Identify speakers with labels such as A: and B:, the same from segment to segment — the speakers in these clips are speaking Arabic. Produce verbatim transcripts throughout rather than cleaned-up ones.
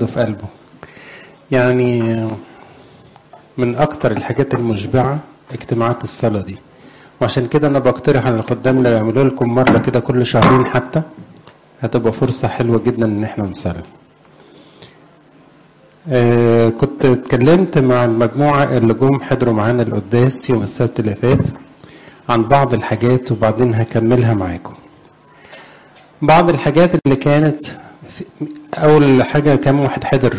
A: ياخده في قلبه. يعني من اكتر الحاجات المشبعة اجتماعات الصلاة دي، وعشان كده انا بقترح على الخدام لو يعملوا لكم مرة كده كل شهرين حتى، هتبقى فرصة حلوة جدا ان احنا نصلي. آه كنت اتكلمت مع المجموعة اللي جم حضروا معانا القداس يوم السبت اللي فات عن بعض الحاجات، وبعدين هكملها معاكم. بعض الحاجات اللي كانت اول حاجة كام واحد حضر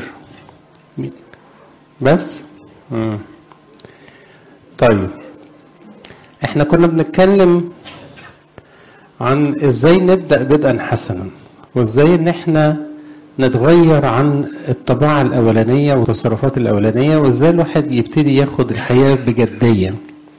A: بس؟ مم. طيب احنا كنا بنتكلم عن ازاي نبدأ بدءا حسنا، وازاي ان احنا نتغير عن الطباع الاولانية والتصرفات الاولانية، وازاي الواحد يبتدي ياخد الحياة بجدية.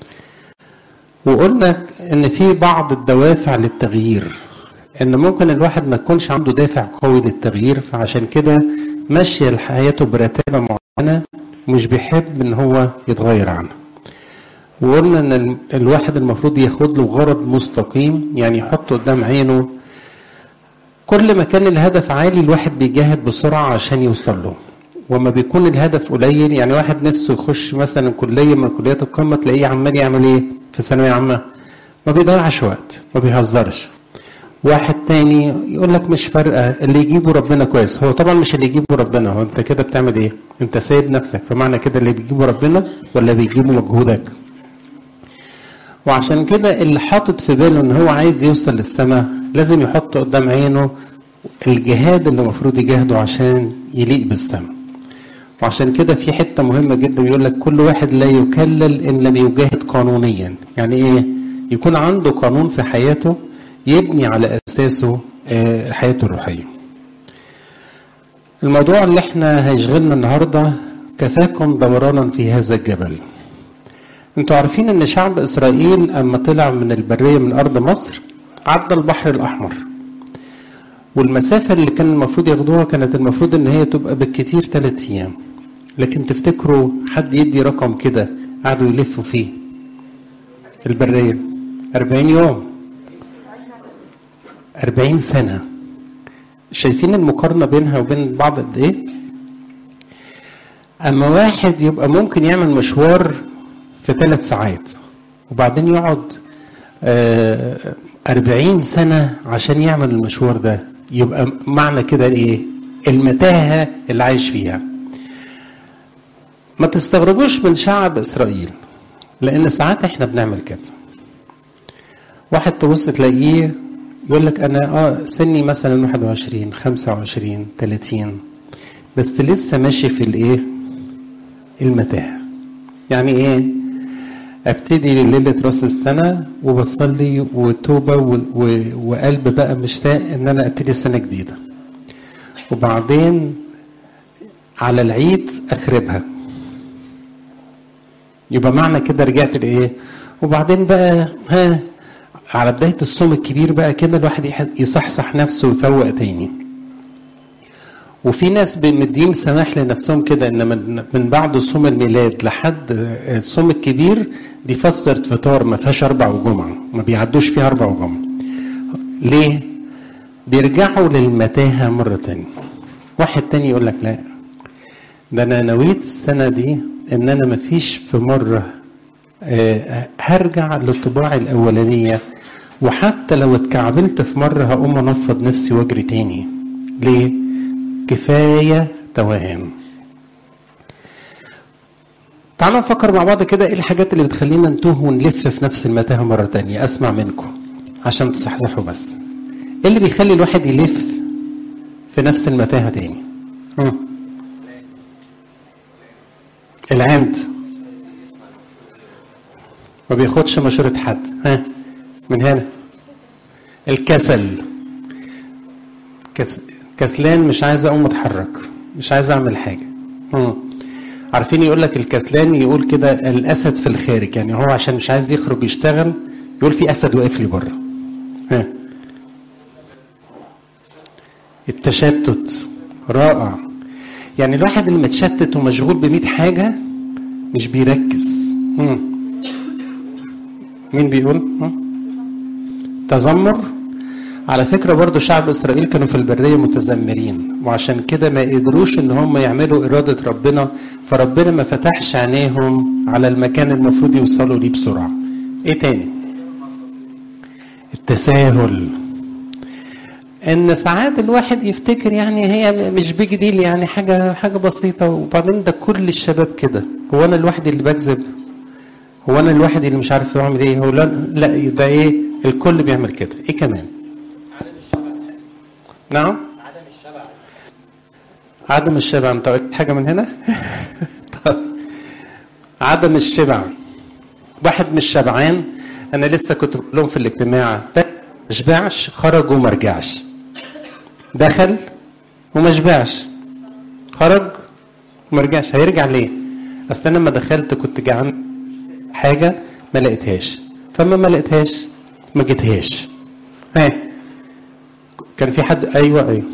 A: وقلنا ان في بعض الدوافع للتغيير، ان ممكن الواحد ما يكونش عنده دافع قوي للتغيير، فعشان كده ماشية حياته برتابة معينة مش بيحب ان هو يتغير عنها. وقلنا ان الواحد المفروض ياخد له غرض مستقيم، يعني يحط قدام عينه كل ما كان الهدف عالي الواحد بيجاهد بسرعة عشان يوصل له، وما بيكون الهدف قليل، يعني واحد نفسه يخش مثلا كلية من كليات القمة تلاقيه عمال يعمل ايه في ثانوية عامة، ما بيضيعش وقت، ما بيهزرش. واحد تاني يقول لك مش فارقة اللي يجيبه ربنا كويس. هو طبعا مش اللي يجيبه ربنا، هو انت كده بتعمل ايه؟ انت سايب نفسك، فمعنى كده اللي بيجيبه ربنا ولا بيجيبه مجهودك؟ وعشان كده اللي حاطط في باله ان هو عايز يوصل للسماء لازم يحط قدام عينه الجهاد اللي المفروض يجاهده عشان يليق بالسماء. وعشان كده في حتة مهمة جدا يقول لك كل واحد لا يكلل ان لم يجاهد قانونيا. يعني ايه؟ يكون عنده قانون في حياته يبني على اساسه حياته الروحية. الموضوع اللي احنا هيشغلنا النهاردة كفاكم دورانا في هذا الجبل. انتوا عارفين ان شعب اسرائيل اما طلع من البرية من ارض مصر عدى البحر الاحمر، والمسافة اللي كان المفروض ياخدوها كانت المفروض ان هي تبقى بالكتير ثلاث ايام. لكن تفتكروا حد يدي رقم كده قعدوا يلفوا فيه البرية؟ أربعين يوم، أربعين سنة. شايفين المقارنة بينها وبين بعض قد ايه؟ اما واحد يبقى ممكن يعمل مشوار في ثلاث ساعات وبعدين يقعد أربعين سنة عشان يعمل المشوار ده، يبقى معنى كده ايه؟ المتاهة اللي عايش فيها. ما تستغربوش من شعب اسرائيل، لان ساعات احنا بنعمل كده. واحد تبص تلاقيه يقول لك انا اه سني مثلا واحد وعشرين خمسة وعشرين ثلاثين، بس لسه ماشي في الايه؟ المتاهة. يعني ايه؟ ابتدي ليلة راس السنة وبصلي وتوبة وقلب بقى مشتاق ان انا ابتدي سنة جديدة، وبعدين على العيد اخربها، يبقى معنى كده رجعت لايه؟ وبعدين بقى ها على بداية الصوم الكبير بقى كده الواحد يصحصح نفسه ويفوق تاني. وفي ناس مدين سماح لنفسهم كده ان من بعد صوم الميلاد لحد الصوم الكبير دي فترة فطار ما فيهاش اربع وجمعة، ما بيعدوش فيها اربع وجمعة. ليه؟ بيرجعوا للمتاهة مرة تانية. واحد تاني يقول لك لا، ده انا نويت السنة دي ان انا ما فيش في مرة هرجع للطباع الاولانية، وحتى لو اتكعبلت في مرة هقوم انفض نفسي واجري تاني. ليه؟ كفاية توهان. تعالوا نفكر مع بعض كده ايه الحاجات اللي بتخلينا نتوه ونلف في نفس المتاهة مرة تانية. اسمع منكم عشان تصحصحوا بس. ايه اللي بيخلي الواحد يلف في نفس المتاهة تاني؟ هم. العند، ما بياخدش مشورة حد. ها من هنا الكسل، كس... كسلان، مش عايز اقوم اتحرك، مش عايز اعمل حاجة. هم. عارفين يقول لك الكسلان يقول كده الاسد في الخارج، يعني هو عشان مش عايز يخرج يشتغل يقول في اسد واقف لي بره. ها التشتت رائع، يعني الواحد اللي متشتت ومشغول بمئة حاجة مش بيركز. هم. مين بيقول؟ هم. تذمر. على فكرة برضو شعب إسرائيل كانوا في البرية متذمرين، وعشان كده ما قدروش إن هم يعملوا إرادة ربنا، فربنا ما فتحش عينيهم على المكان المفروض يوصلوا ليه بسرعة. إيه تاني؟ التساهل. إن ساعات الواحد يفتكر يعني هي مش بيج ديل، يعني حاجة حاجة بسيطة، وبعدين ده كل الشباب كده. هو أنا الواحد اللي بكذب؟ هو أنا الواحد اللي مش عارف أعمل إيه؟ هو لا, لا يبقى إيه؟ الكل بيعمل كده. إيه كمان؟ نعم؟ عدم الشبع. عدم الشبع. انت قلت حاجة من هنا؟ طب. عدم الشبع. واحد مش شبعان. انا لسه كنت بقول لهم في الاجتماع، ما شبعش، خرج وما رجعش. دخل وما شبعش، خرج وما رجعش. هيرجع ليه؟ اصل انا لما دخلت كنت جعان حاجة ما لقيتهاش، فما ما لقيتهاش ما جيتهاش. ها كان في حد؟ ايوه ايوه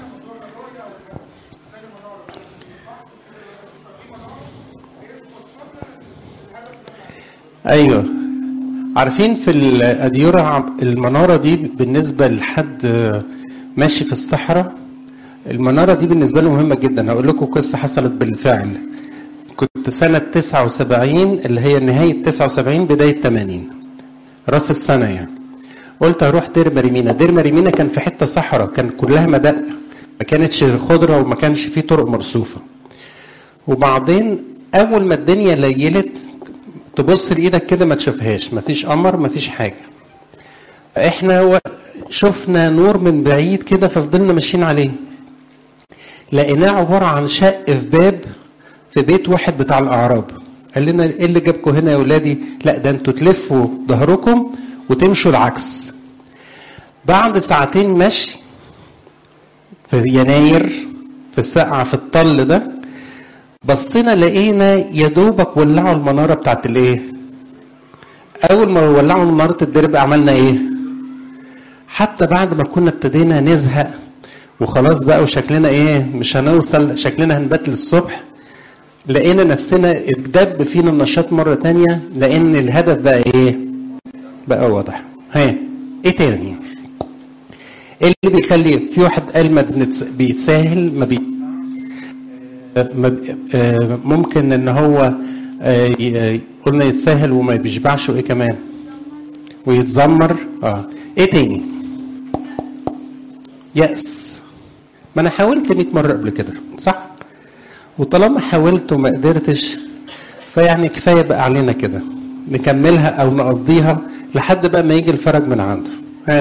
A: ايوه عارفين في الاديره المناره دي بالنسبه لحد ماشي في الصحراء، المناره دي بالنسبه له مهمه جدا. هقول لكم قصه حصلت بالفعل. كنت سنه تسعة وسبعين، اللي هي نهايه تسعة وسبعين بدايه ثمانين، راس السنه يعني. قلت هروح دير مريمينا. دير مريمينا كان في حته صحراء، كان كلها مدق، ما كانتش خضره وما كانش فيه طرق مرصوفه. وبعدين اول ما الدنيا ليلت تبص لايدك كده ما تشوفهاش، ما فيش قمر ما فيش حاجه. احنا شفنا نور من بعيد كده، ففضلنا ماشيين عليه، لقيناه عباره عن شق في باب في بيت واحد بتاع الاعراب. قال لنا ايه اللي جابكم هنا يا ولادي؟ لا ده انتوا تلفوا ظهركم وتمشوا العكس. بعد ساعتين مشي في يناير في السقعة في الطل ده، بصينا لقينا يا دوبك ولعوا المنارة بتاعت الايه. اول ما ولعوا منارة الدرب عملنا ايه؟ حتى بعد ما كنا ابتدينا نزهق وخلاص بقى وشكلنا ايه مش هنوصل، شكلنا هنبات للصبح، لقينا نفسنا اتدب فينا النشاط مرة تانية، لان الهدف بقى ايه؟ بقى واضح. ها ايه تاني؟ ايه اللي بيخلي في واحد قال ما بيتساهل، ما بي ممكن ان هو قلنا يتساهل وما بيشبعش، وايه كمان؟ ويتذمر. اه ايه تاني؟ يأس. ما انا حاولت مئة مرة قبل كده صح؟ وطالما حاولت وما قدرتش فيعني كفاية بقى علينا كده، نكملها او نقضيها لحد بقى ما يجي الفرج من عنده.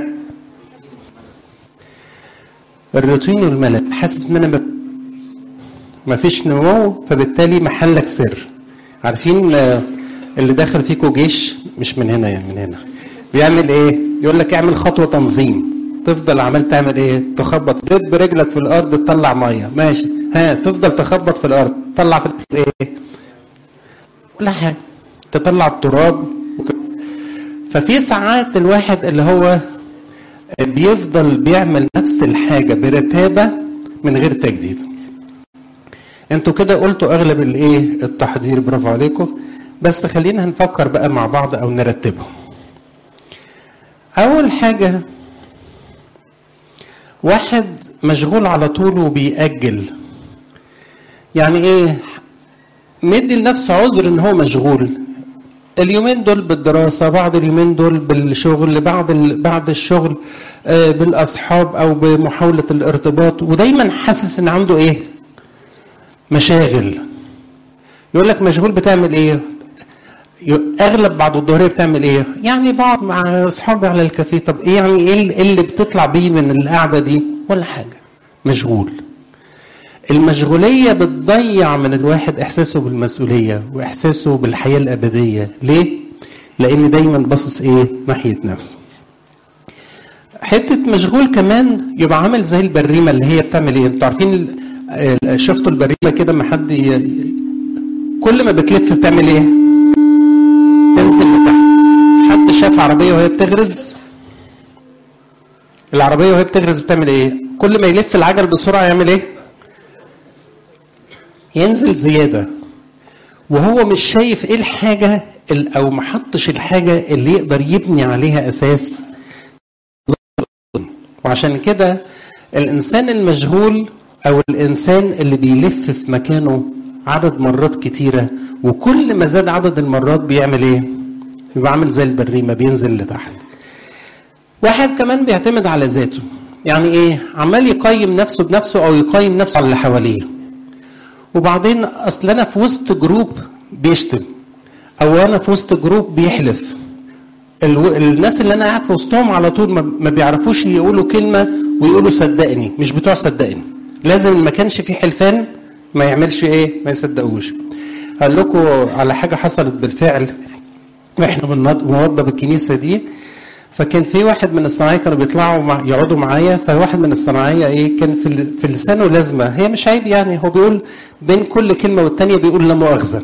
A: الروتين والملل، حاسس ان انا ما فيش نمو، فبالتالي محلك سر. عارفين اللي داخل فيكو جيش، مش من هنا يعني من هنا، بيعمل ايه؟ يقول لك اعمل خطوه تنظيم، تفضل عمال تعمل ايه؟ تخبط دب برجلك في الارض تطلع ميه، ماشي، ها تفضل تخبط في الارض تطلع في ايه؟ ولا حاجه، تطلع التراب. ففي ساعات الواحد اللي هو بيفضل بيعمل نفس الحاجه برتابه من غير تجديد. انتوا كده قلتوا اغلب الايه التحضير، برافو عليكم. بس خلينا هنفكر بقى مع بعض او نرتبهم. اول حاجه، واحد مشغول على طول وبيأجل. يعني ايه؟ مدي لنفسه عذر ان هو مشغول اليومين دول بالدراسه، بعض اليومين دول بالشغل، بعد بعد الشغل آه بالاصحاب او بمحاوله الارتباط، ودايما حاسس ان عنده ايه؟ مشاغل. يقول لك مشغول بتعمل ايه؟ اغلب بعد الظهريه بتعمل ايه؟ يعني بقعد مع اصحابي على الكافيه. طب ايه يعني ايه اللي بتطلع بيه من القعده دي؟ ولا حاجه، مشغول. المشغوليه بتضيع من الواحد احساسه بالمسؤوليه واحساسه بالحياه الابديه. ليه؟ لان دايما باصص ايه؟ ناحيه نفسه. حته مشغول كمان يبقى عامل زي البريمه اللي هي بتعمل ايه؟ انتوا عارفين شفتوا البريمه كده ما حد ي... كل ما بتلف بتعمل ايه؟ تنزل لتحت. حد شاف عربيه وهي بتغرز؟ العربيه وهي بتغرز بتعمل ايه؟ كل ما يلف العجل بسرعه يعمل ايه؟ ينزل زياده، وهو مش شايف ايه الحاجه او ما حطش الحاجه اللي يقدر يبني عليها اساس. وعشان كده الإنسان المشغول أو الإنسان اللي بيلف في مكانه عدد مرات كتيرة، وكل ما زاد عدد المرات بيعمل إيه؟ يبقى عامل زي البريمة بينزل لتحت. واحد كمان بيعتمد على ذاته، يعني إيه؟ عمال يقيم نفسه بنفسه أو يقيم نفسه على اللي حواليه، وبعدين أصل أنا في وسط جروب بيشتم، أو أنا في وسط جروب بيحلف. الناس اللي أنا قاعد في وسطهم على طول ما بيعرفوش يقولوا كلمة ويقولوا صدقني، مش بتوع صدقني. لازم ما كانش في حلفان ما يعملش إيه؟ ما يصدقوش. هقول لكم على حاجة حصلت بالفعل واحنا بنوضب الكنيسة دي. فكان في واحد من الصناعية كانوا بيطلعوا مع يقعدوا معايا، فواحد من الصناعية ايه كان في في لسانه لازمة، هي مش عيب يعني، هو بيقول بين كل كلمة والتانية بيقول لا مؤاخذة.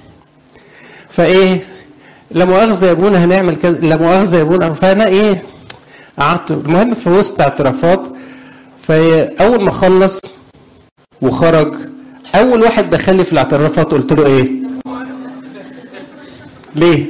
A: فايه لا مؤاخذة يا ابونا هنعمل كذا، لا مؤاخذة يا ابونا. فانا ايه قعدت، المهم في وسط اعترافات، فاول ما خلص وخرج اول واحد دخلني في الاعترافات قلت له ايه؟ ليه؟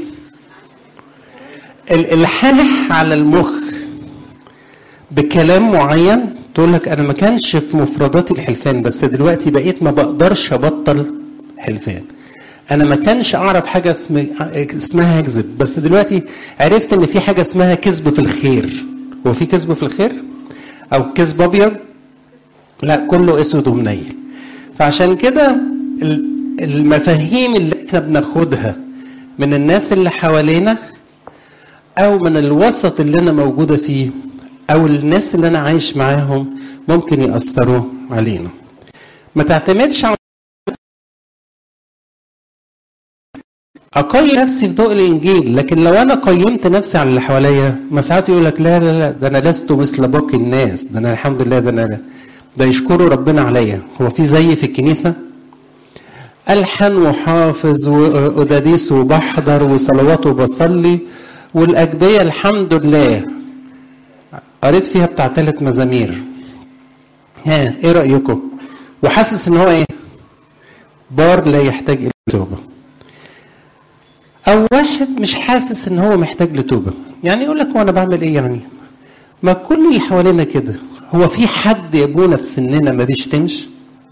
A: الحالح على المخ بكلام معين تقول لك انا ما كانش في مفرداتي الحلفان، بس دلوقتي بقيت ما بقدرش ابطل حلفان. انا ما كانش اعرف حاجه اسمها اكذب، بس دلوقتي عرفت ان في حاجه اسمها كذب في الخير. هو في كذب في الخير او كذب ابيض؟ لا، كله اسود ومنيل. فعشان كده المفاهيم اللي احنا بناخدها من الناس اللي حوالينا او من الوسط اللي انا موجوده فيه او الناس اللي انا عايش معاهم ممكن يأثروا علينا. ما تعتمدش على اقيم نفسي في ضوء الانجيل، لكن لو انا قيمت نفسي على اللي حواليا ما ساعات يقول لك لا لا لا ده انا لست مثل باقي الناس، ده انا الحمد لله، ده انا ده يشكروا ربنا عليا. هو في زي في الكنيسه الحن وحافظ وقداديس وبحضر وصلوات وبصلي والاجبيه الحمد لله قريت فيها بتاع ثلاث مزامير، ها ايه رايكم؟ وحاسس ان هو ايه؟ بار لا يحتاج الى توبه. او واحد مش حاسس ان هو محتاج لتوبه، يعني يقول لك هو انا بعمل ايه يعني؟ ما كل اللي حوالينا كده. هو في حد يا ابونا في سننا ما بيشتمش؟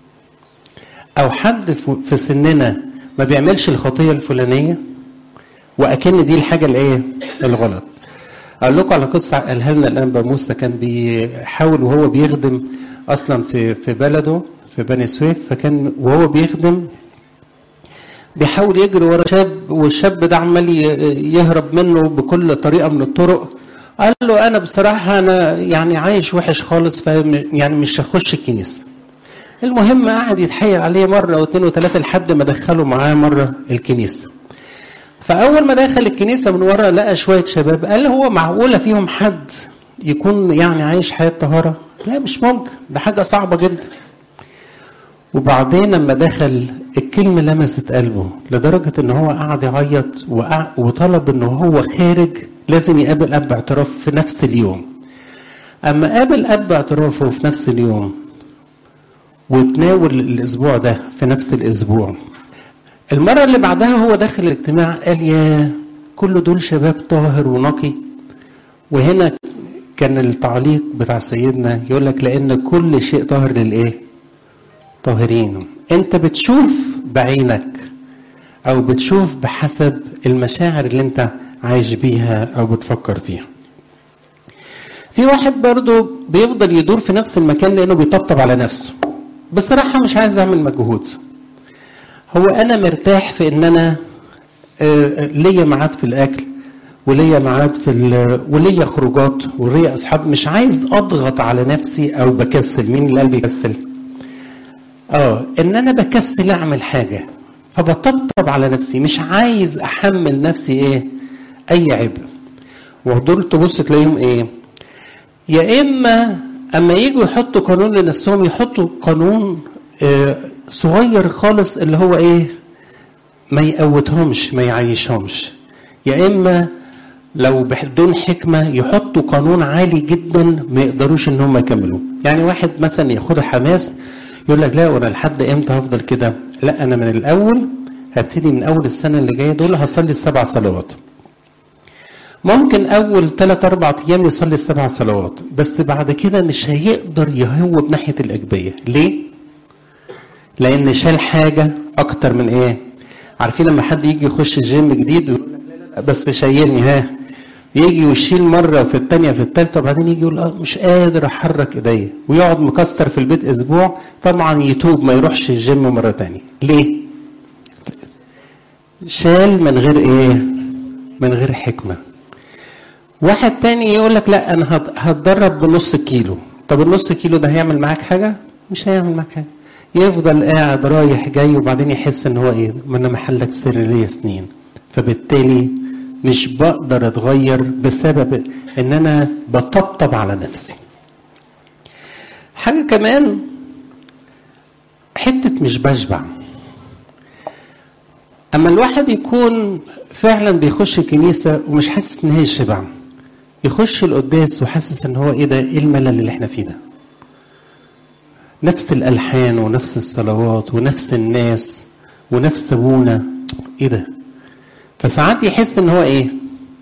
A: او حد في سننا ما بيعملش الخطيه الفلانيه؟ واكن دي الحاجه الايه؟ الغلط. اقول لكم على قصه قالها لنا الانبا موسى، كان بيحاول وهو بيخدم اصلا في في بلده في بني سويف، فكان وهو بيخدم بيحاول يجري ورا شاب، والشاب ده عمال يهرب منه بكل طريقه من الطرق. قال له انا بصراحه انا يعني عايش وحش خالص، يعني مش هخش الكنيسه. المهم قعد يتحايل عليه مره واثنين وثلاثه لحد ما دخله معاه مره الكنيسه. فاول ما دخل الكنيسه من ورا لقى شويه شباب، قال هو معقوله فيهم حد يكون يعني عايش حياه طهاره؟ لا مش ممكن، ده حاجه صعبه جدا. وبعدين لما دخل الكلمه لمست قلبه لدرجه ان هو قعد يعيط وطلب ان هو خارج لازم يقابل اب اعتراف في نفس اليوم. اما قابل اب اعترافه في نفس اليوم وتناول الاسبوع ده في نفس الاسبوع، المره اللي بعدها هو داخل الاجتماع قال يا كل دول شباب طاهر ونقي. وهنا كان التعليق بتاع سيدنا يقول لك لان كل شيء طاهر للايه؟ طاهرين. انت بتشوف بعينك او بتشوف بحسب المشاعر اللي انت عايش بيها او بتفكر فيها. في واحد برضو بيفضل يدور في نفس المكان لانه بيطبطب على نفسه، بصراحة مش عايز اعمل مجهود. هو انا مرتاح في ان انا ليا ميعاد في الاكل وليا ميعاد في وليا خروجات وليا اصحاب، مش عايز اضغط على نفسي او بكسل. مين اللي قال بيكسل؟ اه ان انا بكسل اعمل حاجه فبطبطب على نفسي، مش عايز احمل نفسي ايه؟ اي عبء. ودول تبص تلاقيهم ايه؟ يا اما اما يجوا يحطوا قانون لنفسهم يحطوا قانون آه صغير خالص اللي هو ايه؟ ما يقوتهمش ما يعيشهمش. يا اما لو بدون حكمه يحطوا قانون عالي جدا ما يقدروش ان هم يكملوا. يعني واحد مثلا ياخد حماس يقول لك لا وانا لحد امتى هفضل كده؟ لا انا من الاول هبتدي من اول السنه اللي جايه دول هصلي السبع صلوات. ممكن اول ثلاث اربع ايام يصلي السبع صلوات، بس بعد كده مش هيقدر يهوب ناحيه الاجبيه. ليه؟ لان شال حاجه اكتر من ايه؟ عارفين لما حد يجي يخش جيم جديد ويقول لك لا لا بس شايلني، ها يجي ويشيل مره في الثانيه في الثالثه، وبعدين يجي يقول اه مش قادر احرك ايديا، ويقعد مكسر في البيت اسبوع، طبعا يتوب ما يروحش الجيم مره ثانيه. ليه؟ شال من غير ايه؟ من غير حكمه. واحد تاني يقول لك لا انا هتدرب بنص كيلو. طب النص كيلو ده هيعمل معاك حاجه؟ مش هيعمل معاك حاجه. يفضل قاعد رايح جاي، وبعدين يحس ان هو ايه؟ ما انا محلك سر ليا سنين، فبالتالي مش بقدر اتغير بسبب ان انا بطبطب على نفسي. حاجه كمان، حته مش بشبع. اما الواحد يكون فعلا بيخش الكنيسه ومش حاسس ان هي شبع، يخش القداس وحاسس ان هو ايه ده؟ ايه الملل اللي احنا فيه ده؟ نفس الالحان ونفس الصلوات ونفس الناس ونفس ابونا، ايه ده؟ فساعات يحس ان هو ايه؟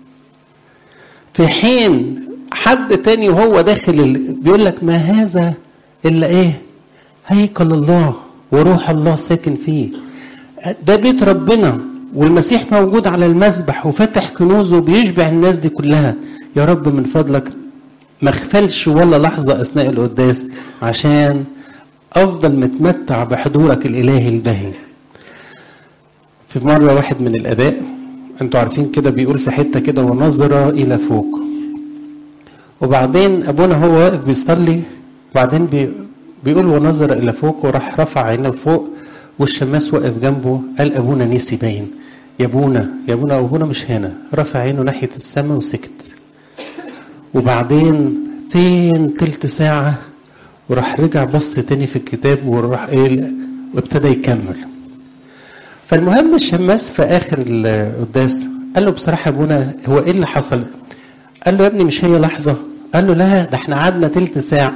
A: في حين حد تاني وهو داخل ال... بيقول لك ما هذا الا ايه؟ هيكل الله وروح الله ساكن فيه. ده بيت ربنا والمسيح موجود على المذبح وفتح كنوزه وبيشبع الناس دي كلها. يا رب من فضلك ما اغفلش ولا لحظة أثناء القداس عشان أفضل متمتع بحضورك الإلهي البهي. في مرة واحد من الآباء، أنتوا عارفين كده، بيقول في حتة كده ونظر إلى فوق، وبعدين أبونا هو واقف بيصلي، وبعدين بي بيقول ونظر إلى فوق، وراح رفع عينه فوق، والشماس واقف جنبه. قال أبونا نسي باين، يا أبونا يا أبونا أبونا مش هنا. رفع عينه ناحية السماء وسكت. وبعدين فين تلت ساعة وراح رجع بص تاني في الكتاب وراح ايه وابتدى يكمل. فالمهم الشماس في اخر القداس قال له بصراحة ابونا هو ايه اللي حصل؟ قال له يا ابني مش هي لحظة؟ قال له لا ده احنا قعدنا تلت ساعة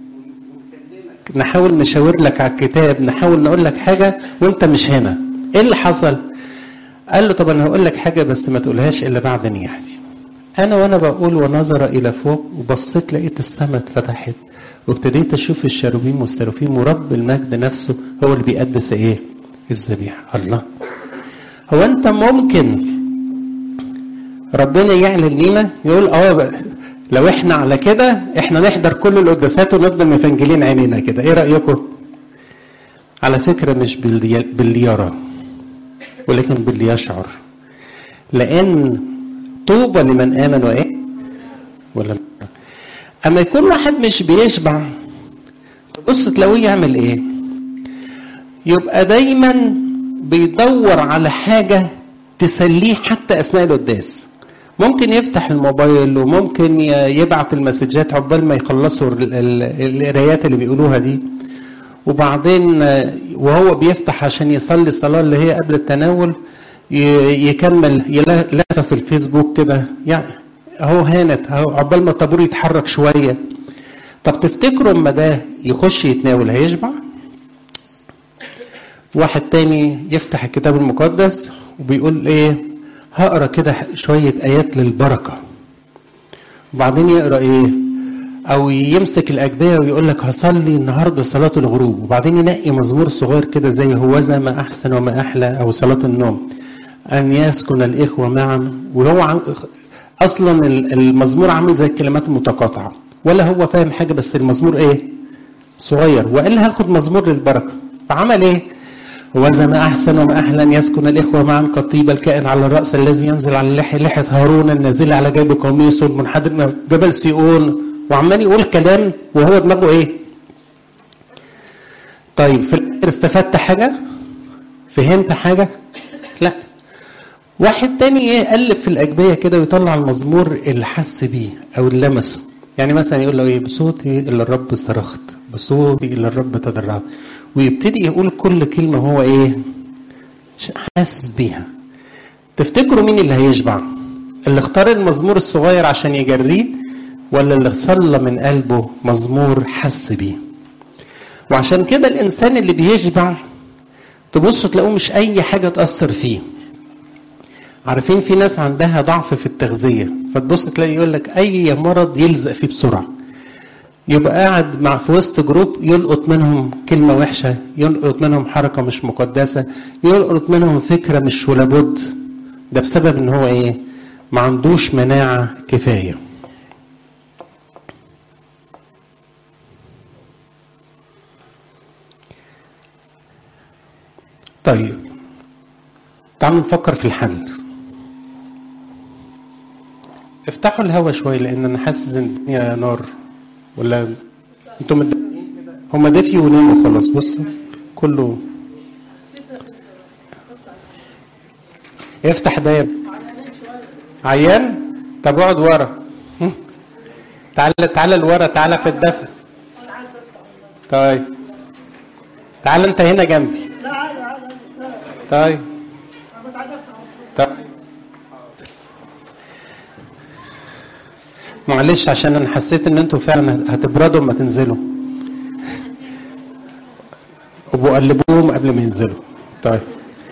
A: نحاول نشاور لك على الكتاب، نحاول نقول لك حاجة وانت مش هنا. ايه اللي حصل؟ قال له طب انا هقول لك حاجة بس ما تقولهاش الا بعد نياحتي. انا وانا بقول ونظر الى فوق وبصيت لقيت السماء اتفتحت، وابتديت اشوف الشاروبيم والسرافيم ورب المجد نفسه هو اللي بيقدس ايه؟ الذبيحه. الله، هو انت ممكن ربنا يعلن لينا يقول اه لو احنا على كده احنا نحضر كل القداسات ونفضل مفنجلين عينينا كده، ايه رايكم؟ على فكره مش باللي يرى ولكن باللي يشعر، لان طوبى لمن امن وايه؟ ولا اما يكون واحد مش بيشبع بص تلاقيه يعمل ايه؟ يبقى دايما بيدور على حاجه تسليه حتى اثناء القداس. ممكن يفتح الموبايل وممكن يبعت المسجات عقبال ما يخلصوا القرايات اللي بيقولوها دي، وبعدين وهو بيفتح عشان يصلي الصلاه اللي هي قبل التناول يكمل يلف في الفيسبوك كده، يعني اهو هانت اهو عقبال ما الطابور يتحرك شويه. طب تفتكروا اما ده يخش يتناول هيشبع؟ واحد تاني يفتح الكتاب المقدس وبيقول ايه؟ هقرا كده شويه ايات للبركه، وبعدين يقرا ايه؟ او يمسك الاجبيه ويقول لك هصلي النهارده صلاه الغروب، وبعدين ينقي مزمور صغير كده زي هوذا ما احسن وما احلى، او صلاه النوم ان يسكن الاخوه معا، وهو اصلا المزمور عامل زي الكلمات المتقاطعه ولا هو فاهم حاجه، بس المزمور ايه؟ صغير. وقال هاخد مزمور للبركه، فعمل ايه؟ هوذا ما احسن وما احلى ان يسكن الاخوه معا كالطيب الكائن على الراس الذي ينزل على اللحيه، لحيه هارون النازله على جيب قميصه المنحدر من جبل سيئون، وعمال يقول كلام وهو دماغه ايه؟ طيب في الاخر استفدت حاجه؟ فهمت حاجه؟ لا. واحد تاني ايه؟ قلب في الاجبيه كده ويطلع المزمور اللي حس بيه او اللي لمسه. يعني مثلا يقول له ايه؟ بصوتي الى الرب صرخت، بصوتي الى الرب تضرعت، ويبتدي يقول كل كلمه هو ايه؟ حاسس بيها. تفتكروا مين اللي هيشبع؟ اللي اختار المزمور الصغير عشان يجريه، ولا اللي صلى من قلبه مزمور حس بيه؟ وعشان كده الانسان اللي بيشبع تبصوا تلاقوه مش اي حاجه تاثر فيه. عارفين في ناس عندها ضعف في التغذية، فتبص تلاقي يقول لك أي مرض يلزق فيه بسرعة، يبقى قاعد مع في وسط جروب يلقط منهم كلمة وحشة، يلقط منهم حركة مش مقدسة، يلقط منهم فكرة مش ولا بد. ده بسبب ان هو ايه؟ ما عندوش مناعة كفاية. طيب تعالوا نفكر في الحل. افتحوا الهوا شوية لان انا حاسس ان الدنيا نار. ولا انتم مدفيين كده؟ هم دافيوا وناموا خلاص. بصوا كله افتح ده يا عيان. طب اقعد ورا. تعال تعال لورا، تعال في الدفء. طيب تعال انت هنا جنبي. طيب طيب معلش عشان انا حسيت ان انتوا فعلا هتبردوا اما تنزلوا، ابقوا قلبوهم قبل ما ينزلوا. طيب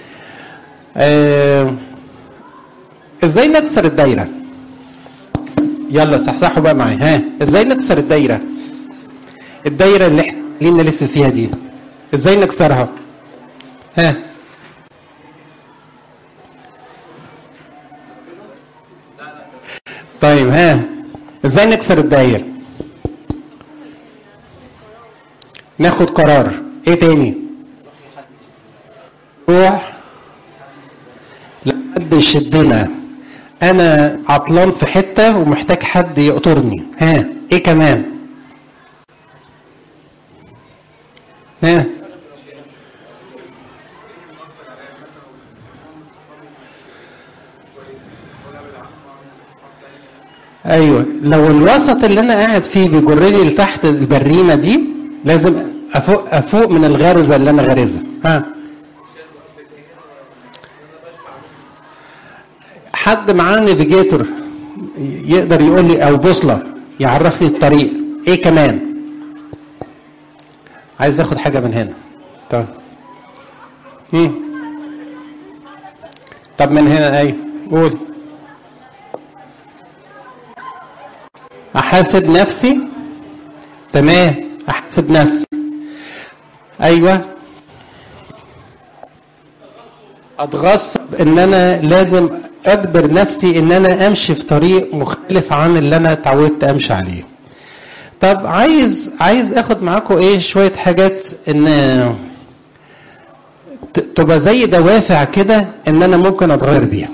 A: آه... ازاي نكسر الدايره؟ يلا صحصحوا بقى معايا. ها ازاي نكسر الدايره؟ الدايره اللي احنا عاملين نلف فيها دي ازاي نكسرها؟ ها طيب ها ازاي نكسر الدايره؟ ناخد قرار. ايه تاني؟ روح لحد يشدنا. انا عطلان في حته ومحتاج حد يقطرني. ها ايه كمان؟ ها ايوه، لو الوسط اللي انا قاعد فيه بيجرني لتحت البريمه دي لازم افوق افوق من الغرزه اللي انا غارزها. ها حد معاه نافيجيتور يقدر يقول لي، او بوصله يعرفني الطريق. ايه كمان؟ عايز اخد حاجه من هنا. طب هم. طب من هنا. ايوه قول. احاسب نفسي. تمام احاسب نفسي. ايوه اتغصب ان انا لازم اجبر نفسي ان انا امشي في طريق مختلف عن اللي انا اتعودت امشي عليه. طب عايز عايز اخد معاكم ايه شويه حاجات ان تبقى زي دوافع كده ان انا ممكن اتغير بيها.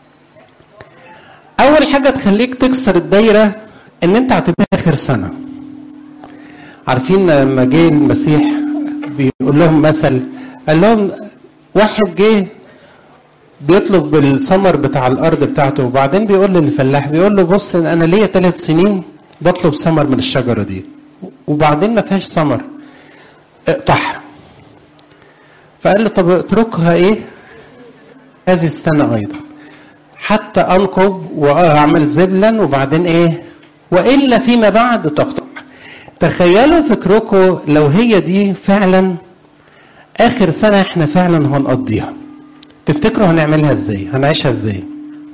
A: اول حاجه تخليك تكسر الدايره ان انت هتبقى اخر سنه. عارفين لما جه المسيح بيقول لهم مثل، قال لهم واحد جه بيطلب بالثمر بتاع الارض بتاعته، وبعدين بيقول للفلاح، بيقول له بص انا ليا ثلاث سنين بطلب ثمر من الشجره دي وبعدين ما فيهاش ثمر، اقطعها. فقال له طب اتركها ايه هذه السنه ايضا حتى انقب واعمل زبلا وبعدين ايه والا فيما بعد تقطع. تخيلوا فكركم لو هي دي فعلا اخر سنه احنا فعلا هنقضيها، تفتكروا هنعملها ازاي؟ هنعيشها ازاي؟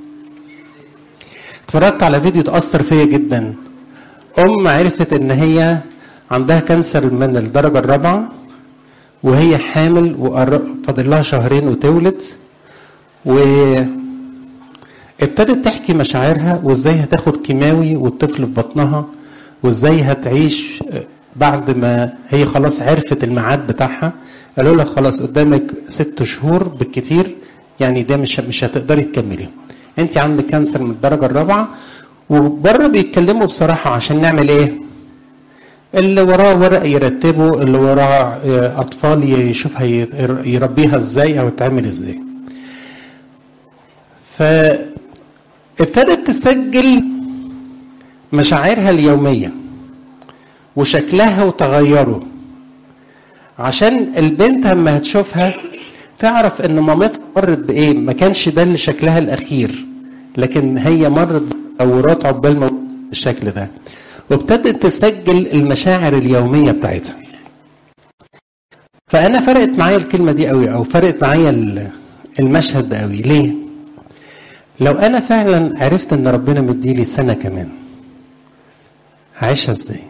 A: اتفرجت على فيديو تأثر فيا جدا. ام عرفت ان هي عندها كانسر من الدرجه الرابعه وهي حامل وفاضل لها شهرين وتولد، وابتدت تحكي مشاعرها وازاي هتاخد كيماوي والطفل في بطنها وازاي هتعيش بعد ما هي خلاص عرفت الميعاد بتاعها. قالوا لها خلاص قدامك ست شهور بالكتير، يعني ده مش مش هتقدري تكملي، انت عندك كانسر من الدرجه الرابعه. وبره بيتكلموا بصراحه عشان نعمل ايه؟ اللي وراه ورق يرتبه، اللي وراه اطفال يشوفها يربيها ازاي او تعمل ازاي. فابتدت تسجل مشاعرها اليوميه وشكلها وتغيره عشان البنت لما هتشوفها تعرف ان مامتها مرت بايه. ما كانش ده اللي شكلها الاخير، لكن هي مرت بتطورات عقبال ما بالشكل ده. وابتدت تسجل المشاعر اليوميه بتاعتها. فانا فرقت معايا الكلمه دي قوي، او فرقت معايا المشهد ده قوي. ليه؟ لو انا فعلا عرفت ان ربنا مديلي سنة كمان هعيشها ازاي؟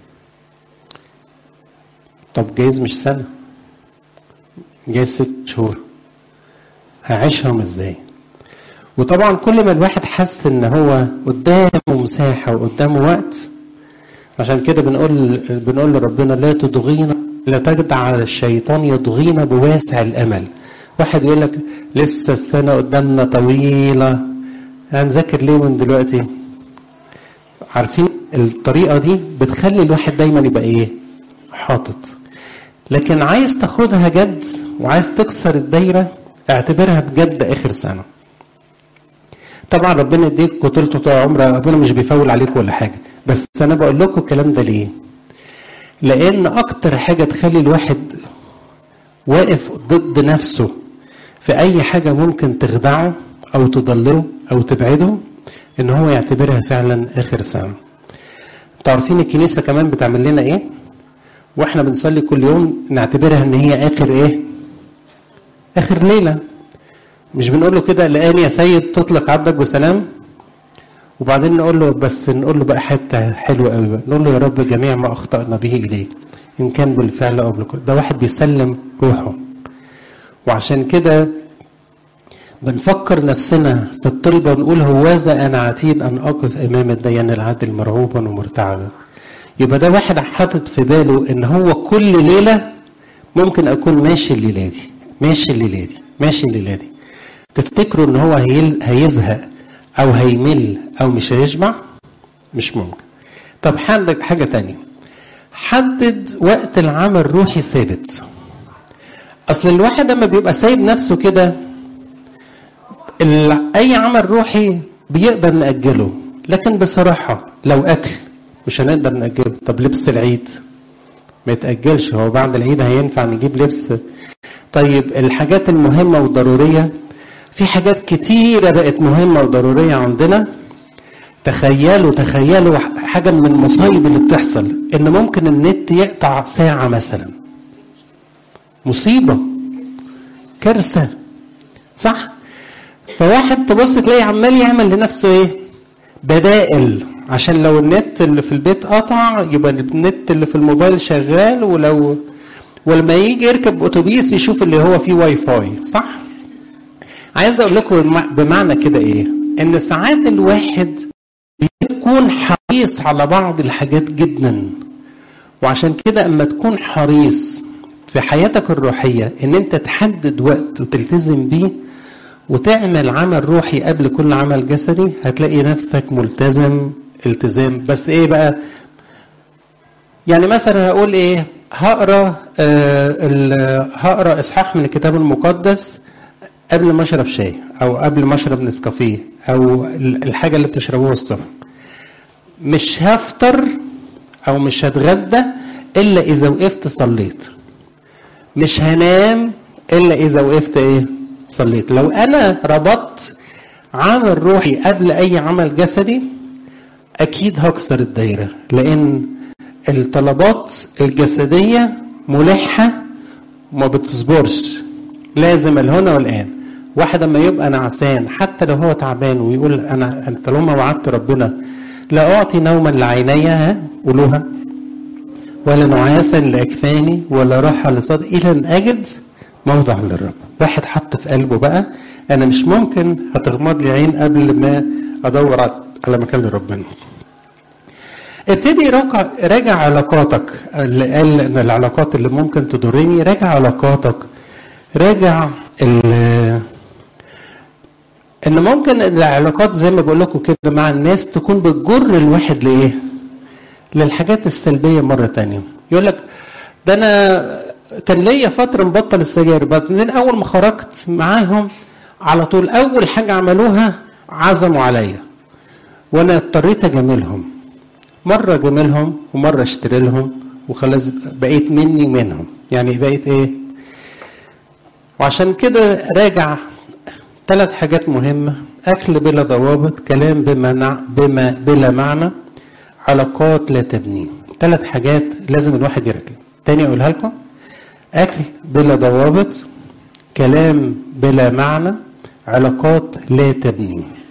A: طب جايز مش سنة، جايز ست شهور، هعيشهم ازاي؟ وطبعا كل ما الواحد حس ان هو قدامه مساحة وقدامه وقت، عشان كده بنقول بنقول لربنا لا تضغينا، لا تجدع على الشيطان يضغينا بواسع الامل. واحد يقول لك لسه السنة قدامنا طويلة، هنذاكر ليه من دلوقتي؟ عارفين الطريقة دي بتخلي الواحد دايما يبقى ايه؟ حاطط. لكن عايز تاخدها جد وعايز تكسر الدايرة، اعتبرها بجد اخر سنة. طبعا ربنا يديك وطولته طول عمره، ربنا مش بيفول عليك ولا حاجة، بس انا بقول لكم الكلام ده ليه؟ لان اكتر حاجة تخلي الواحد واقف ضد نفسه في اي حاجة ممكن تخدعه او تضلله او تبعده، ان هو يعتبرها فعلا اخر سنة. تعرفين الكنيسة كمان بتعمل لنا ايه؟ واحنا بنصلي كل يوم نعتبرها ان هي اخر ايه؟ اخر ليلة. مش بنقول له كده الآن يا سيد تطلق عبدك بسلام؟ وبعدين نقول له بس نقول له بقى حتة حلوة قوي بقى، نقول له يا رب جميع ما اخطأنا به اليك ان كان بالفعل او بالقول. ده واحد بيسلم روحه. وعشان كده بنفكر نفسنا في الطلبة ونقول هوذا انا عتيد ان اقف امام الديان العادل مرعوبا ومرتعبا. يبقى ده واحد حاطط في باله ان هو كل ليلة ممكن اكون ماشي الليلة دي ماشي الليلة دي ماشي الليلة دي. تفتكروا ان هو هيزهق او هيمل او مش هيشبع؟ مش ممكن. طب حدد حاجة تانية، حدد وقت العمل الروحي ثابت. اصل الواحد لما بيبقى سايب نفسه كده، اي عمل روحي بيقدر نأجله. لكن بصراحة لو اكل مش هنقدر نأجله. طب لبس العيد ما يتأجلش، هو بعد العيد هينفع نجيب لبس؟ طيب الحاجات المهمة والضرورية، في حاجات كتيرة بقت مهمة وضرورية عندنا. تخيلوا تخيلوا حاجة من المصايب اللي بتحصل، ان ممكن النت يقطع ساعة مثلا. مصيبة، كارثة، صح؟ فواحد تبص تلاقي عمال يعمل لنفسه ايه؟ بدائل، عشان لو النت اللي في البيت قطع يبقى النت اللي في الموبايل شغال، ولو ولما يجي يركب اتوبيس يشوف اللي هو فيه واي فاي، صح؟ عايز اقول لكم بمعنى كده ايه؟ ان ساعات الواحد بيكون حريص على بعض الحاجات جدا. وعشان كده اما تكون حريص في حياتك الروحية ان انت تحدد وقت وتلتزم بيه وتعمل عمل روحي قبل كل عمل جسدي، هتلاقي نفسك ملتزم التزام. بس ايه بقى؟ يعني مثلا هقول ايه؟ هقرا آه هقرا اصحاح من الكتاب المقدس قبل ما اشرب شاي او قبل ما اشرب نسكافيه او الحاجه اللي بتشربوها الصبح. مش هفطر او مش هتغدى الا اذا وقفت صليت. مش هنام الا اذا وقفت ايه؟ صليت. لو انا ربطت عمل روحي قبل اي عمل جسدي اكيد هكسر الدايره، لان الطلبات الجسديه ملحه وما بتصبرش، لازم الهنا والآن. واحد اما يبقى نعسان حتى لو هو تعبان ويقول انا انت لما وعدت ربنا لا اعطي نوما لعينيها قولوها ولا نعاسا لاكفاني ولا راحه لصدري الى ان اجد موضع للرب. واحد حط في قلبه بقى انا مش ممكن هتغمض لي عين قبل ما ادور على مكان لربنا. ابتدي راجع راجع علاقاتك، اللي قال ان العلاقات اللي ممكن تضرني، راجع علاقاتك، راجع ان ممكن العلاقات زي ما بقول لكم كده مع الناس تكون بتجر الواحد لايه؟ للحاجات السلبيه مره تانية. يقول لك ده انا كان ليا فتره مبطل السجاير، بعدين اول ما خرجت معاهم على طول اول حاجه عملوها عزموا عليا وانا اضطريت اجاملهم. مره اجاملهم ومره اشتري لهم وخلاص بقيت مني منهم، يعني بقيت ايه؟ وعشان كده راجع ثلاث حاجات مهمة: أكل بلا ضوابط، كلام بما بما بلا معنى، علاقات لا تبني. ثلاث حاجات لازم الواحد يركز. تاني أقولها لكم: أكل بلا ضوابط، كلام بلا معنى، علاقات لا تبني.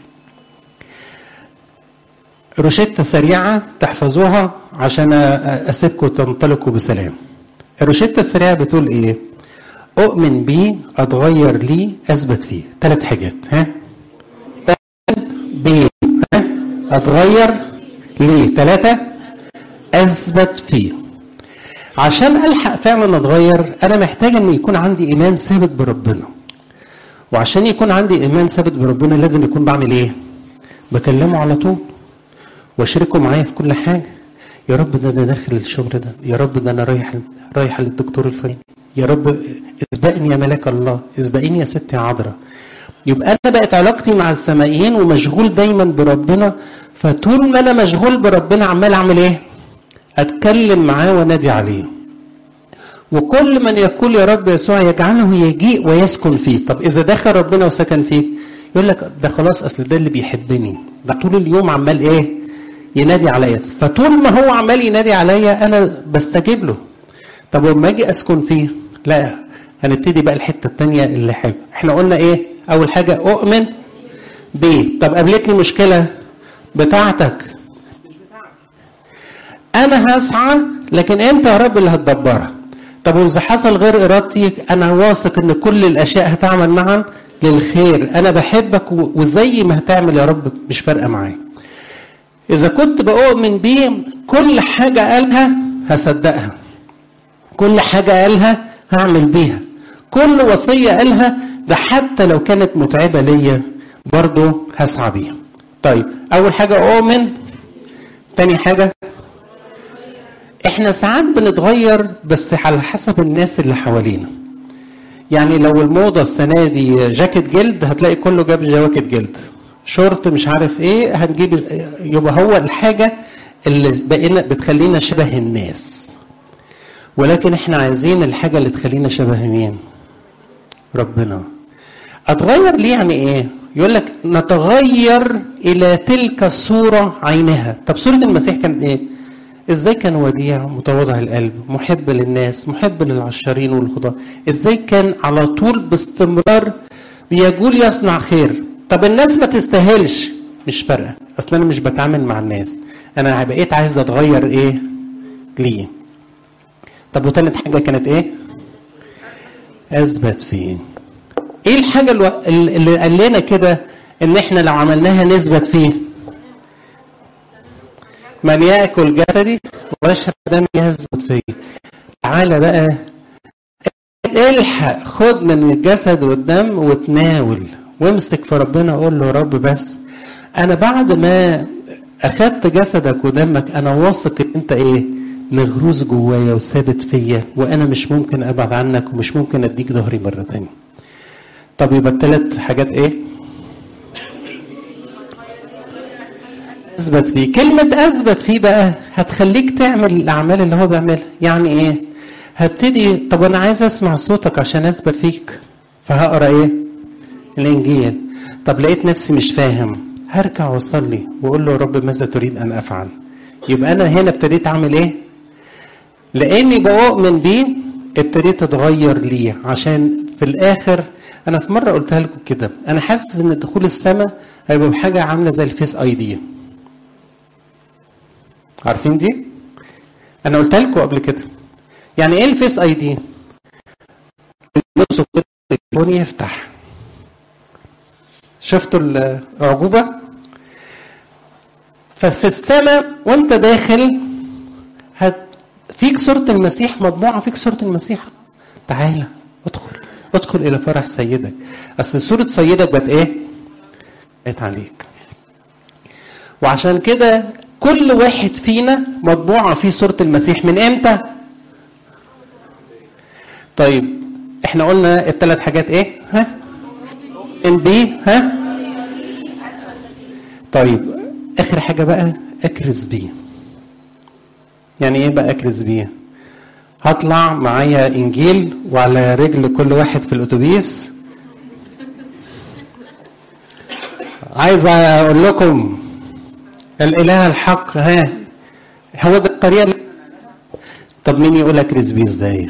A: روشتة سريعة تحفظوها عشان أسيبكم تنطلقوا بسلام. الروشتة السريعة بتقول إيه؟ أؤمن بيه، أتغير ليه، أثبت فيه. ثلاث حاجات. ها؟ أؤمن بيه، ها؟ أتغير ليه، ثلاثة، أثبت فيه. عشان ألحق فعلا أتغير أنا محتاج أن يكون عندي إيمان ثابت بربنا. وعشان يكون عندي إيمان ثابت بربنا لازم يكون بعمل إيه؟ بكلمه على طول واشركه معايا في كل حاجة. يا رب ده انا داخل الشغل ده، يا رب ده انا رايح رايح للدكتور الفلاني، يا رب اسبقني يا ملاك الله، اسبقيني يا ستي يا عذراء. يبقى انا بقت علاقتي مع السمائيين ومشغول دايما بربنا. فطول ما انا مشغول بربنا عمال اعمل ايه؟ اتكلم معاه ونادي عليه. وكل من يقول يا رب يسوع يجعله يجيء ويسكن فيه. طب اذا دخل ربنا وسكن فيه يقول لك ده خلاص، اصل ده اللي بيحبني، ده طول اليوم عمال ايه؟ ينادي عليا. فطول ما هو عمال ينادي عليا انا بستجيب له. طب لما اجي اسكن فيه، لا، هنبتدي بقى الحته الثانيه اللي حلوه. احنا قلنا ايه؟ اول حاجه اؤمن بيه. طب قابلتني مشكله بتاعتك، انا هسعى لكن انت يا رب اللي هتدبرها. طب واذا حصل غير ارادتي انا واثق ان كل الاشياء هتعمل معا للخير. انا بحبك وزي ما هتعمل يا رب مش فارقه معايا. اذا كنت بؤمن بيه كل حاجه قالها هصدقها، كل حاجه قالها هعمل بيها، كل وصيه قالها ده حتى لو كانت متعبه ليا برضه هسعى بيها. طيب اول حاجه اؤمن. تاني حاجه احنا ساعات بنتغير بس على حسب الناس اللي حوالينا. يعني لو الموضه السنه دي جاكيت جلد هتلاقي كله جاب جواكت جلد، شورت مش عارف ايه هنجيب، يبقى هو الحاجه اللي بقينا بتخلينا شبه الناس. ولكن احنا عايزين الحاجه اللي تخلينا شبه مين؟ ربنا. اتغير ليه يعني ايه؟ يقول لك نتغير الى تلك الصوره عينها. طب صوره المسيح كانت ايه؟ ازاي كان وديع، متواضع القلب، محب للناس، محب للعشارين والخضار. ازاي كان على طول باستمرار بيقول يصنع خير. طب الناس ما تستاهلش، مش فارقه، اصل انا مش بتعامل مع الناس، انا بقيت عايز اتغير ايه ليه. طب وثالث حاجه كانت ايه؟ اثبت فيه. ايه الحاجه اللي قال لنا كده ان احنا لو عملناها نثبت فيه؟ من ياكل جسدي ويشرب دمي يثبت فيه. تعالى بقى الحق خد من الجسد والدم وتناول وامسك في ربنا. اقول له يا رب بس انا بعد ما اخدت جسدك ودمك انا واثق ان انت ايه؟ مغروس جوايا وثابت فيا، وانا مش ممكن ابعد عنك ومش ممكن اديك ظهري مره ثانيه. طب يبقى الثلاث حاجات ايه؟ اثبت فيه. كلمه اثبت فيه بقى هتخليك تعمل الاعمال اللي هو بيعملها. يعني ايه؟ هبتدي طب انا عايز اسمع صوتك عشان اثبت فيك، فهقرا ايه؟ الانجيل. طب لقيت نفسي مش فاهم، هركع واصلي واقول له يا رب ماذا تريد ان افعل. يبقى انا هنا ابتديت اعمل ايه؟ لاني بؤمن بيه ابتديت اتغير ليه. عشان في الاخر انا في مره قلتها لكم كده، انا حاسس ان دخول السماء هيبقى بحاجه عامله زي الفيس اي دي. عارفين دي؟ انا قلتها لكم قبل كده. يعني ايه الفيس اي دي؟ التليفون يفتح، شفتوا الأعجوبة؟ ففي السماء وانت داخل هت فيك صورة المسيح مطبوعة، فيك صورة المسيح. تعالى ادخل ادخل إلى فرح سيدك. أصل صورة سيدك بقت إيه؟ بقت عليك. وعشان كده كل واحد فينا مطبوعة فيه صورة المسيح. من إمتى؟ طيب احنا قلنا الثلاث حاجات ايه؟ ها؟ ان بي ها؟ طيب اخر حاجه بقى اكرز بيه. يعني ايه بقى اكرز بيه؟ هطلع معايا انجيل وعلى رجل كل واحد في الاتوبيس. عايز اقول لكم الاله الحق ها هو ده الطريقه. طب مين يقول اكرز بيه ازاي؟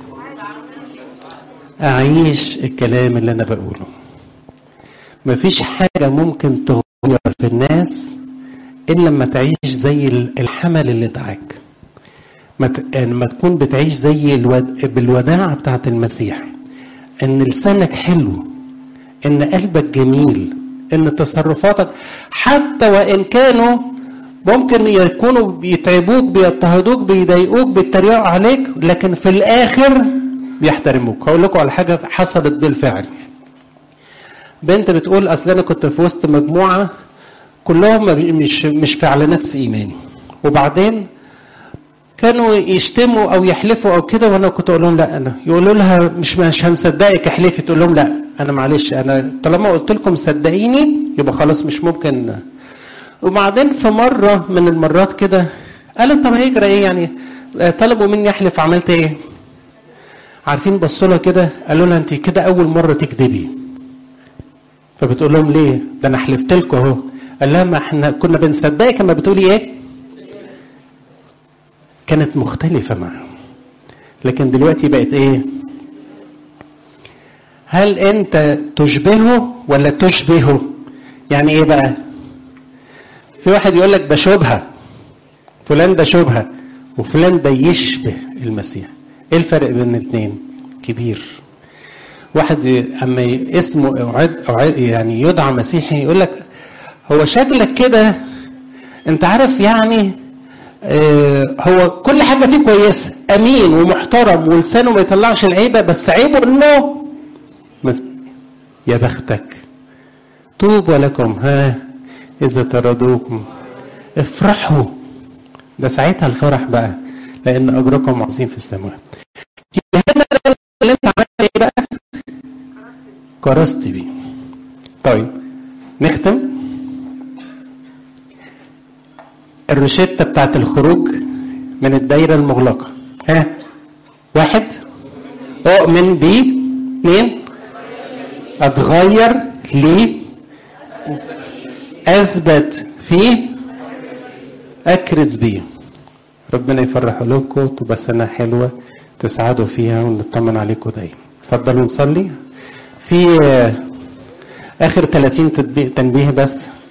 A: اعيش الكلام اللي انا بقوله. مفيش حاجه ممكن تغير في الناس إلا لما تعيش زي الحمل اللي دعاك، لما تكون بتعيش زي الود... بالوداعة بتاعت المسيح، إن لسانك حلو، إن قلبك جميل، إن تصرفاتك حتى وإن كانوا ممكن يكونوا بيتعبوك بيضطهدوك بيضايقوك بيتريقوا عليك، لكن في الآخر بيحترموك. هقول لكم على حاجة حصلت بالفعل. بنت بتقول أصل أنا كنت في وسط مجموعة كلهم مش مش في اعلانات إيماني، وبعدين كانوا يشتموا أو يحلفوا أو كده، وأنا كنت أقول لهم لا، أنا يقولوا لها مش مش هنصدقك احلفي، تقول لهم لا أنا معلش، أنا طالما قلت لكم صدقيني يبقى خلاص مش ممكن. وبعدين في مرة من المرات كده قالوا طب هيجرى إيه يعني، طلبوا مني أحلف، عملت إيه؟ عارفين بصوا لها كده قالوا لها أنت كده أول مرة تكذبي. فبتقول لهم ليه؟ ده أنا حلفت لكم أهو. قال لها ما احنا كنا بنصدقك لما بتقولي إيه؟ كانت مختلفة معه، لكن دلوقتي بقت إيه؟ هل أنت تشبهه ولا تشبهه؟ يعني إيه بقى؟ في واحد يقول لك ده شبهة، فلان ده شبهة، وفلان ده يشبه المسيح. إيه الفرق بين الاثنين؟ كبير. واحد أما اسمه أوعد أوعد يعني يدعى مسيحي يقول لك هو شكلك كده أنت عارف يعني آه هو كل حاجة فيه كويسة، أمين ومحترم ولسانه ما يطلعش العيبة، بس عيبه إنه يا بختك طوبى لكم ها إذا طردوكم افرحوا. ده ساعتها الفرح بقى، لأن أجركم عظيم في السماء. هنا اللي أنت عملت إيه بقى؟ كرست بيه. طيب نختم الروشتة بتاعت الخروج من الدايرة المغلقة. ها، واحد أؤمن بيه، اثنين أتغير ليه، أثبت فيه، أكرز بيه. ربنا يفرح قلوبكم، تبقى سنة حلوة تسعدوا فيها ونطمن عليكم دايما. اتفضلوا نصلي. في آخر ثلاثين تنبيه بس.